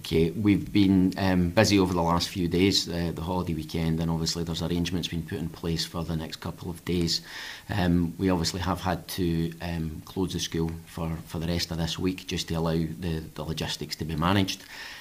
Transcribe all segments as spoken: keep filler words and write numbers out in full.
Okay, we've been um, busy over the last few days, uh, the holiday weekend, and obviously there's arrangements been put in place for the next couple of days. Um, we obviously have had to um, close the school for, for the rest of this week just to allow the, the logistics to be managed.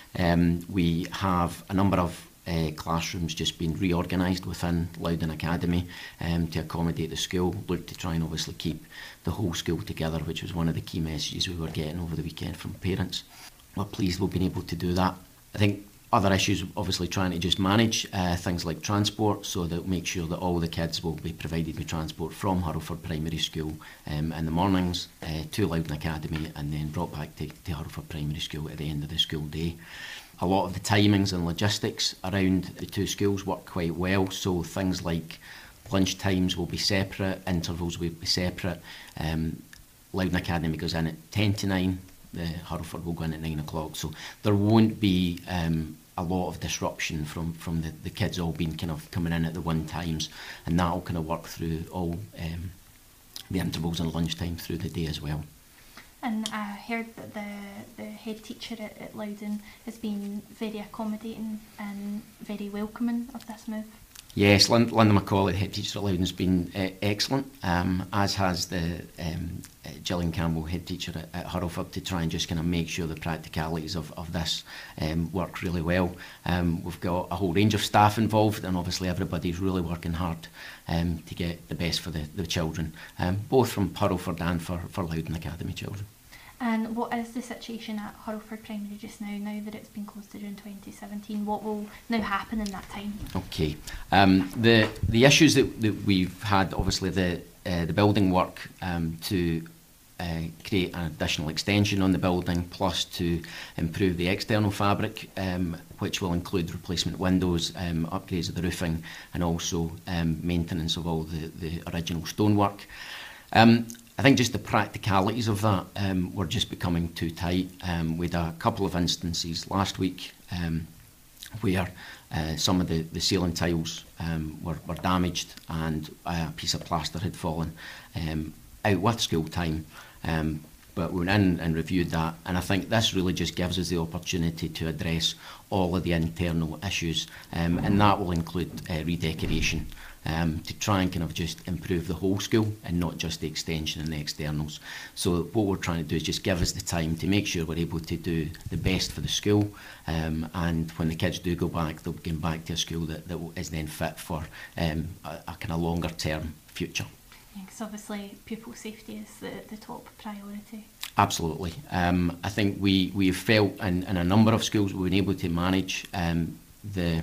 Um, we have a number of uh, classrooms just been reorganised within Loudon Academy um, to accommodate the school, look to try and obviously keep the whole school together, which was one of the key messages we were getting over the weekend from parents. We're pleased we've been able to do that. I think other issues, obviously trying to just manage uh, things like transport, so that make sure that all the kids will be provided with transport from Hurlford Primary School um, in the mornings uh, to Loudon Academy, and then brought back to, to Hurlford Primary School at the end of the school day. A lot of the timings and logistics around the two schools work quite well, so things like lunch times will be separate, intervals will be separate. Um, Loudon Academy goes in at ten to nine, the Hurlford will go in at nine o'clock, so there won't be um, a lot of disruption from, from the, the kids all being kind of coming in at the one times, and that will kind of work through all um, the intervals and lunchtime through the day as well. And I heard that the, the head teacher at, at Loudon has been very accommodating and very welcoming of this move. Yes, Lind Linda McCauley, the head teacher at Loudon, has been uh, excellent, um, as has the um, uh, Gillian Campbell, head teacher at, at Hurlford, to try and just kind of make sure the practicalities of, of this um, work really well. Um, we've got a whole range of staff involved, and obviously everybody's really working hard um, to get the best for the, the children, um, both from Hurlford and for, for Loudon Academy children. And what is the situation at Hurlford Primary just now, now that it's been closed to June twenty seventeen? What will now happen in that time? Okay, um, the the issues that, that we've had, obviously the uh, the building work um, to uh, create an additional extension on the building, plus to improve the external fabric, um, which will include replacement windows, um, upgrades of the roofing, and also um, maintenance of all the, the original stonework. Um, I think just the practicalities of that um, were just becoming too tight. Um, we had a couple of instances last week um, where uh, some of the, the ceiling tiles um, were, were damaged, and a piece of plaster had fallen um, out with school time. Um, but we went in and reviewed that, and I think this really just gives us the opportunity to address all of the internal issues, um, and that will include uh, redecoration. Um, to try and kind of just improve the whole school and not just the extension and the externals. So what we're trying to do is just give us the time to make sure we're able to do the best for the school, um, and when the kids do go back, they'll be going back to a school that, that is then fit for um, a, a kind of longer term future. Because yeah, obviously pupil safety is the, the top priority. Absolutely. Um, I think we, we've felt in, in a number of schools we've been able to manage um, the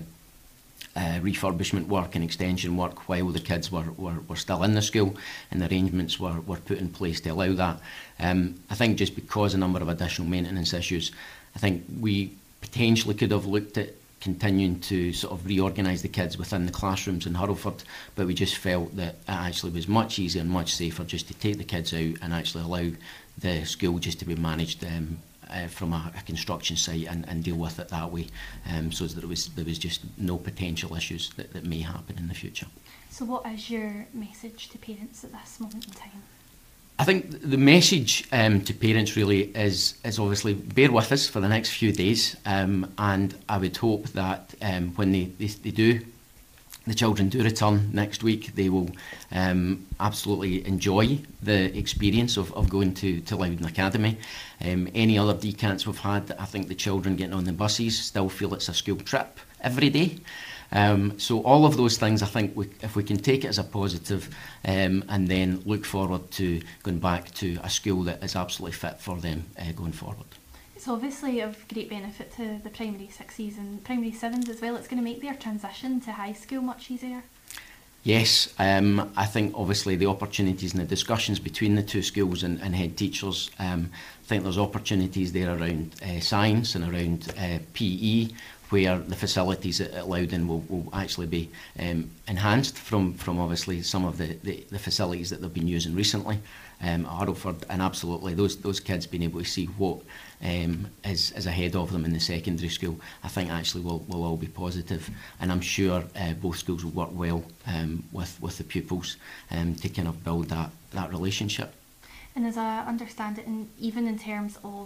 Uh, refurbishment work and extension work while the kids were, were, were still in the school, and the arrangements were, were put in place to allow that. Um, I think just because a number of additional maintenance issues, I think we potentially could have looked at continuing to sort of reorganise the kids within the classrooms in Hurlford, but we just felt that it actually was much easier and much safer just to take the kids out and actually allow the school just to be managed um, Uh, from a, a construction site, and, and deal with it that way, um, so that there was, there was just no potential issues that, that may happen in the future. So what is your message to parents at this moment in time? I think the message um, to parents really is, is obviously bear with us for the next few days, um, and I would hope that um, when they, they, they do the children do return next week, they will um, absolutely enjoy the experience of, of going to, to Loudon Academy. Um, any other decants we've had, I think the children getting on the buses still feel it's a school trip every day. Um, so all of those things, I think we, if we can take it as a positive, um, and then look forward to going back to a school that is absolutely fit for them uh, going forward. It's obviously of great benefit to the primary sixes and primary sevens as well. It's going to make their transition to high school much easier. Yes, um, I think obviously the opportunities and the discussions between the two schools and, and head teachers, um, I think there's opportunities there around uh, science and around uh, P E, where the facilities at, at Loudon will, will actually be um, enhanced from, from obviously some of the, the, the facilities that they've been using recently um, at Hurlford, and absolutely those those kids being able to see what um, is, is ahead of them in the secondary school, I think actually will, will all be positive, and I'm sure uh, both schools will work well um, with, with the pupils um, to kind of build that, that relationship. And as I understand it, and even in terms of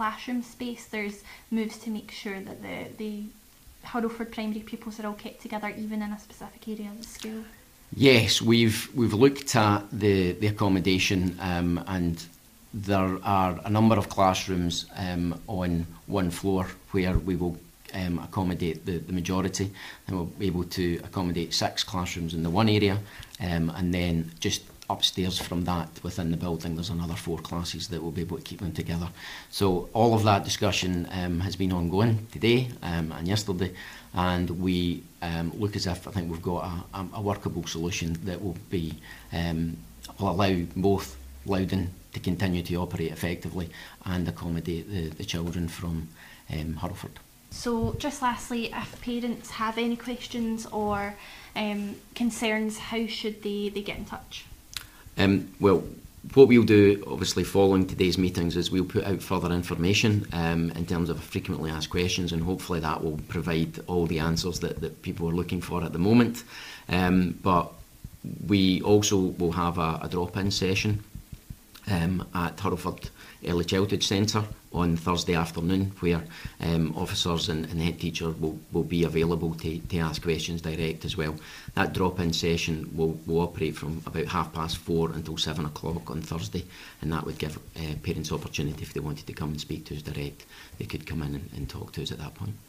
classroom space, there's moves to make sure that the, the Hurlford primary pupils are all kept together, even in a specific area of the school? Yes, we've we've looked at the, the accommodation, um, and there are a number of classrooms um, on one floor where we will um, accommodate the, the majority, and we'll be able to accommodate six classrooms in the one area, um, and then just upstairs from that within the building there's another four classes that will be able to keep them together. So all of that discussion um, has been ongoing today um, and yesterday, and we um, look as if I think we've got a, a, a workable solution that will be um, will allow both Loudon to continue to operate effectively and accommodate the, the children from um, Hurlford. So just lastly, if parents have any questions or um, concerns, how should they, they get in touch? Um, well, what we'll do, obviously, following today's meetings is we'll put out further information um, in terms of frequently asked questions, and hopefully that will provide all the answers that, that people are looking for at the moment. Um, but we also will have a, a drop-in session um, at Hurlford Early Childhood Centre on Thursday afternoon, where um, officers and, and the head teacher will, will be available to, to ask questions direct as well. That drop-in session will, will operate from about half past four until seven o'clock on Thursday, and that would give uh, parents opportunity, if they wanted to come and speak to us direct, they could come in and, and talk to us at that point.